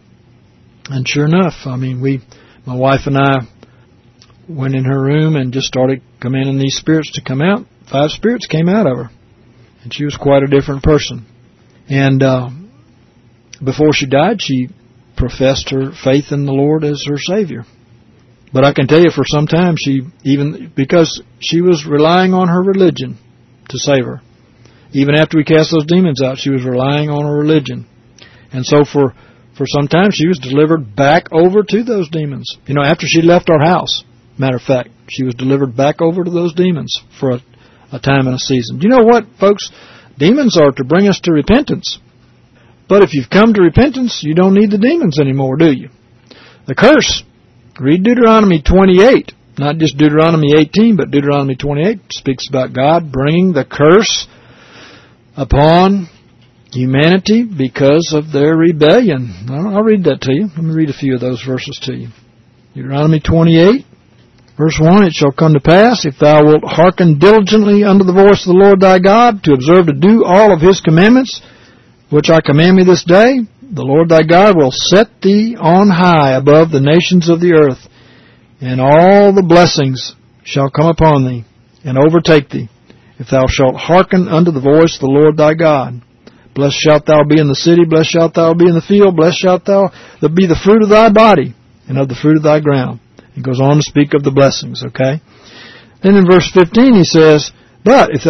sure enough, I mean, my wife and I went in her room and just started commanding these spirits to come out. 5 spirits came out of her. And she was quite a different person. And before she died, she professed her faith in the Lord as her Savior. But I can tell you for some time, because she was relying on her religion to save her. Even after we cast those demons out, she was relying on her religion. And so for some time, she was delivered back over to those demons. You know, after she left our house, matter of fact, she was delivered back over to those demons for a time and a season. Do you know what, folks? Demons are to bring us to repentance. But if you've come to repentance, you don't need the demons anymore, do you? The curse. Read Deuteronomy 28. Not just Deuteronomy 18, but Deuteronomy 28 speaks about God bringing the curse upon humanity because of their rebellion. I'll read that to you. Let me read a few of those verses to you. Deuteronomy 28, verse 1, It shall come to pass, if thou wilt hearken diligently unto the voice of the Lord thy God, to observe to do all of his commandments, which I command thee this day, the Lord thy God will set thee on high above the nations of the earth, and all the blessings shall come upon thee, and overtake thee, if thou shalt hearken unto the voice of the Lord thy God. Blessed shalt thou be in the city, blessed shalt thou be in the field, blessed shalt thou be the fruit of thy body, and of the fruit of thy ground. He goes on to speak of the blessings, okay? Then in verse 15 he says, But it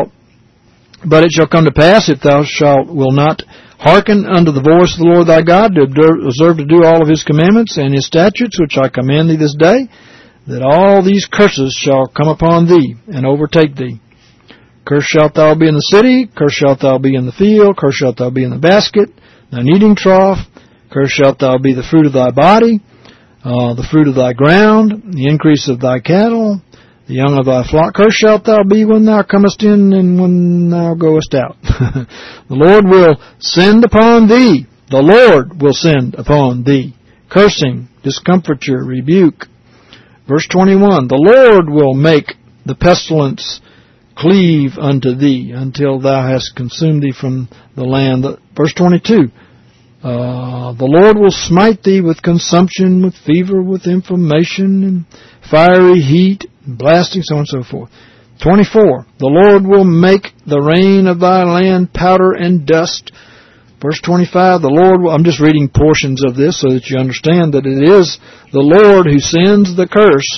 shall come to pass, if thou will not hearken unto the voice of the Lord thy God, to observe to do all of his commandments and his statutes, which I command thee this day, that all these curses shall come upon thee, and overtake thee. Cursed shalt thou be in the city, cursed shalt thou be in the field, cursed shalt thou be in the basket, thy kneading trough, cursed shalt thou be the fruit of thy body, the fruit of thy ground, the increase of thy cattle, the young of thy flock. Cursed shalt thou be when thou comest in and when thou goest out. The Lord will send upon thee, the Lord will send upon thee, cursing, discomfiture, rebuke. Verse 21, The Lord will make the pestilence cleave unto thee until thou hast consumed thee from the land. Verse 22, the Lord will smite thee with consumption, with fever, with inflammation, and fiery heat, and blasting, so on and so forth. 24, the Lord will make the rain of thy land powder and dust. Verse 25, the Lord will, I'm just reading portions of this so that you understand that it is the Lord who sends the curse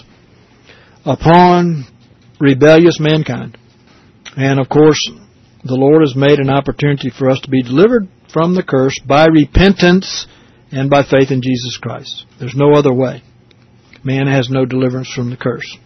upon rebellious mankind. And of course, the Lord has made an opportunity for us to be delivered from the curse by repentance and by faith in Jesus Christ. There's no other way. Man has no deliverance from the curse.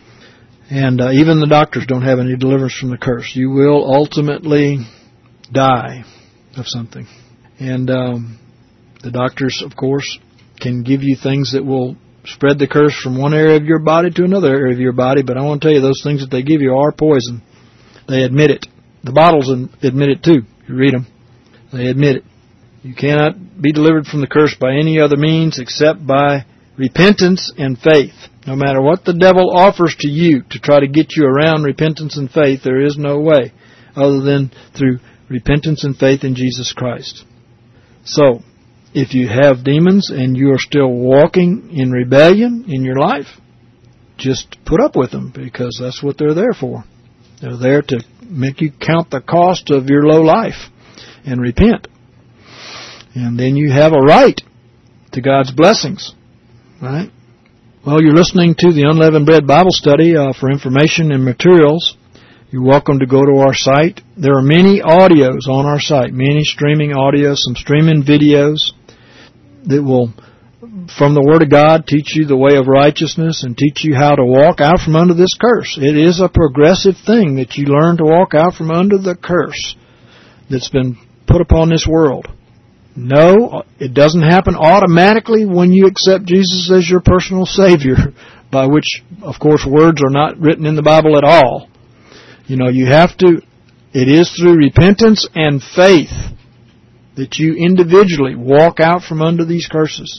And even the doctors don't have any deliverance from the curse. You will ultimately die of something. And the doctors, of course, can give you things that will spread the curse from one area of your body to another area of your body, but I want to tell you, those things that they give you are poison. They admit it. The bottles admit it too. You read them. They admit it. You cannot be delivered from the curse by any other means except by repentance and faith. No matter what the devil offers to you to try to get you around repentance and faith, there is no way other than through repentance and faith in Jesus Christ. So, if you have demons and you are still walking in rebellion in your life, just put up with them, because that's what they're there for. They're there to make you count the cost of your low life and repent. And then you have a right to God's blessings. Right? Well, you're listening to the Unleavened Bread Bible Study. For information and materials, you're welcome to go to our site. There are many audios on our site, many streaming audios, some streaming videos that will, from the Word of God, teach you the way of righteousness and teach you how to walk out from under this curse. It is a progressive thing that you learn to walk out from under the curse that's been put upon this world. No, it doesn't happen automatically when you accept Jesus as your personal Savior, by which, of course, words are not written in the Bible at all. You know, you have to, it is through repentance and faith that you individually walk out from under these curses.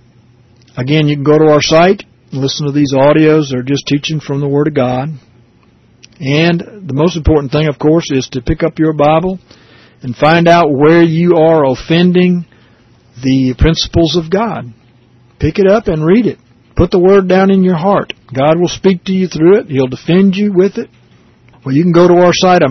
Again, you can go to our site and listen to these audios. They're just teaching from the Word of God. And the most important thing, of course, is to pick up your Bible and find out where you are offending the principles of God. Pick it up and read it. Put the Word down in your heart. God will speak to you through it. He'll defend you with it. Well, you can go to our site,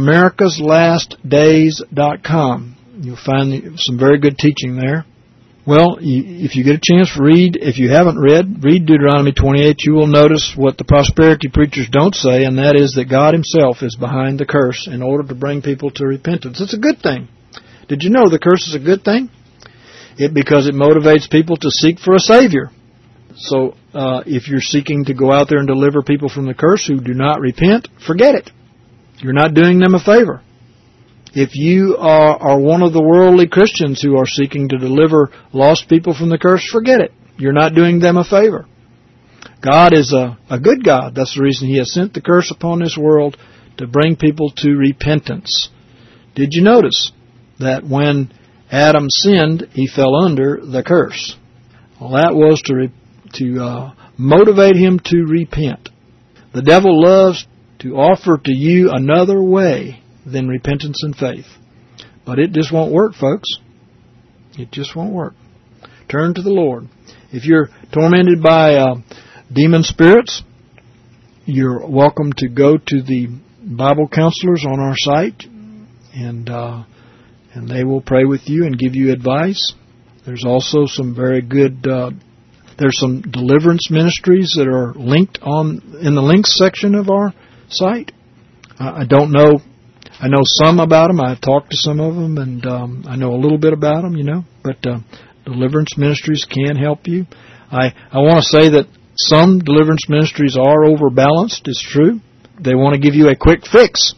americaslastdays.com. You'll find some very good teaching there. Well, if you get a chance, read. If you haven't read Deuteronomy 28. You will notice what the prosperity preachers don't say, and that is that God Himself is behind the curse in order to bring people to repentance. It's a good thing. Did you know the curse is a good thing? Because it motivates people to seek for a Savior. So if you're seeking to go out there and deliver people from the curse who do not repent, forget it. You're not doing them a favor. If you are one of the worldly Christians who are seeking to deliver lost people from the curse, forget it. You're not doing them a favor. God is a good God. That's the reason He has sent the curse upon this world, to bring people to repentance. Did you notice that when Adam sinned, he fell under the curse. Well, that was to motivate him to repent. The devil loves to offer to you another way than repentance and faith. But it just won't work, folks. It just won't work. Turn to the Lord. If you're tormented by demon spirits, you're welcome to go to the Bible counselors on our site, and they will pray with you and give you advice. There's also some very good, there's some deliverance ministries that are linked in the links section of our site. I don't know. I know some about them. I've talked to some of them, and I know a little bit about them, but deliverance ministries can help you. I want to say that some deliverance ministries are overbalanced. It's true. They want to give you a quick fix.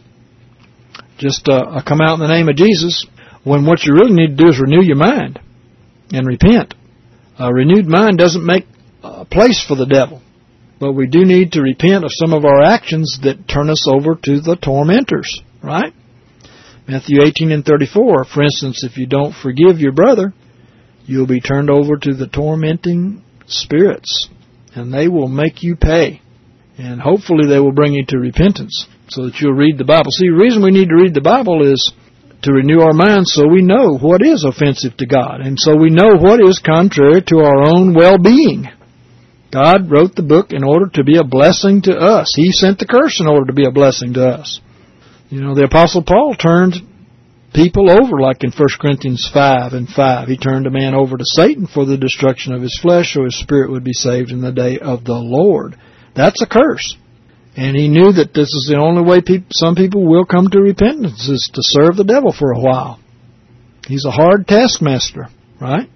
Just come out in the name of Jesus, when what you really need to do is renew your mind and repent. A renewed mind doesn't make a place for the devil, but we do need to repent of some of our actions that turn us over to the tormentors, right? Matthew 18:34, for instance, if you don't forgive your brother, you'll be turned over to the tormenting spirits, and they will make you pay. And hopefully they will bring you to repentance so that you'll read the Bible. See, the reason we need to read the Bible is to renew our minds so we know what is offensive to God, and so we know what is contrary to our own well-being. God wrote the book in order to be a blessing to us. He sent the curse in order to be a blessing to us. The Apostle Paul turned people over, like in 1 Corinthians 5:5. He turned a man over to Satan for the destruction of his flesh, so his spirit would be saved in the day of the Lord. That's a curse. And he knew that this is the only way some people will come to repentance, is to serve the devil for a while. He's a hard taskmaster, right?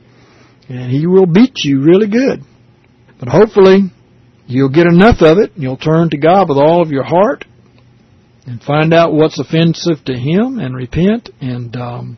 And he will beat you really good. But hopefully you'll get enough of it, and you'll turn to God with all of your heart and find out what's offensive to Him and repent and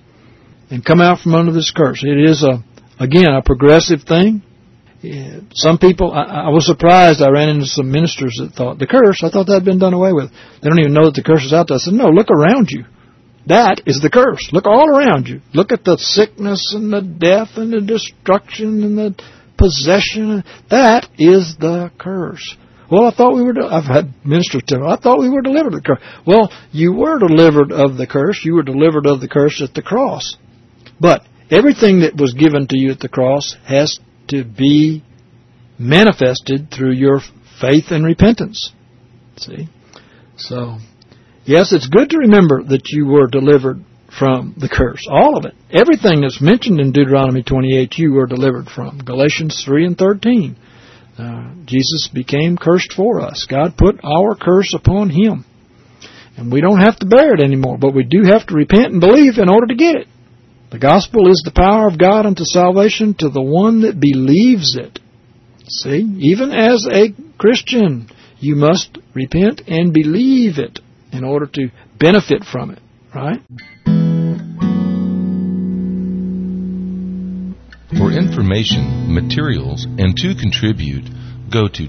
come out from under this curse. It is, again, a progressive thing. Some people, I was surprised. I ran into some ministers that thought, the curse, I thought that had been done away with. They don't even know that the curse is out there. I said, no, look around you. That is the curse. Look all around you. Look at the sickness and the death and the destruction and the possession. That is the curse. Well, I've had ministers tell me, I thought we were delivered of the curse. Well, you were delivered of the curse. You were delivered of the curse at the cross. But everything that was given to you at the cross has to be manifested through your faith and repentance. See? So, yes, it's good to remember that you were delivered from the curse. All of it. Everything that's mentioned in Deuteronomy 28, you were delivered from. Galatians 3:13. Jesus became cursed for us. God put our curse upon Him. And we don't have to bear it anymore, but we do have to repent and believe in order to get it. The gospel is the power of God unto salvation to the one that believes it. See, even as a Christian, you must repent and believe it in order to benefit from it, right? For information, materials, and to contribute, go to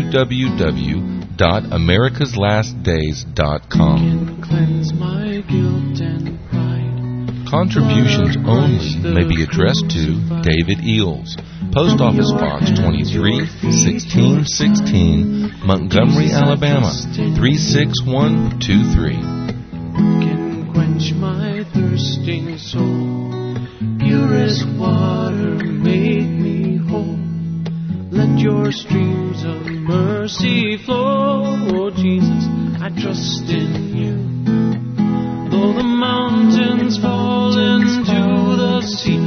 www.americaslastdays.com. Cleanse my guilt and pride. Contributions only may be addressed to David Eels, Post Office Box 23, 1616, Montgomery, Alabama, 36123. Can quench my thirsting soul. Purest water make me whole. Let your streams of mercy flow. Oh Jesus, I trust in you. Though the mountains fall into the sea,